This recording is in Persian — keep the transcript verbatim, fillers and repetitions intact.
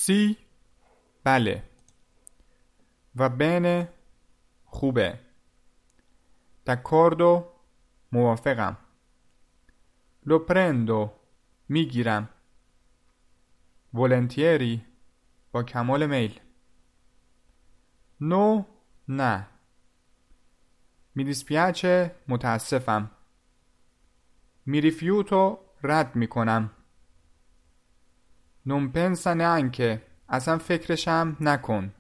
سی بله و بنه خوبه. داکوردو موافقم. لو پرندو میگیرم. ولنتیری با کمال میل. نو نه. می دیسپیاچه متاسفم. می ریفیوتو رد می کنم. نون پنسا neanche اصلا فکرشم نکن.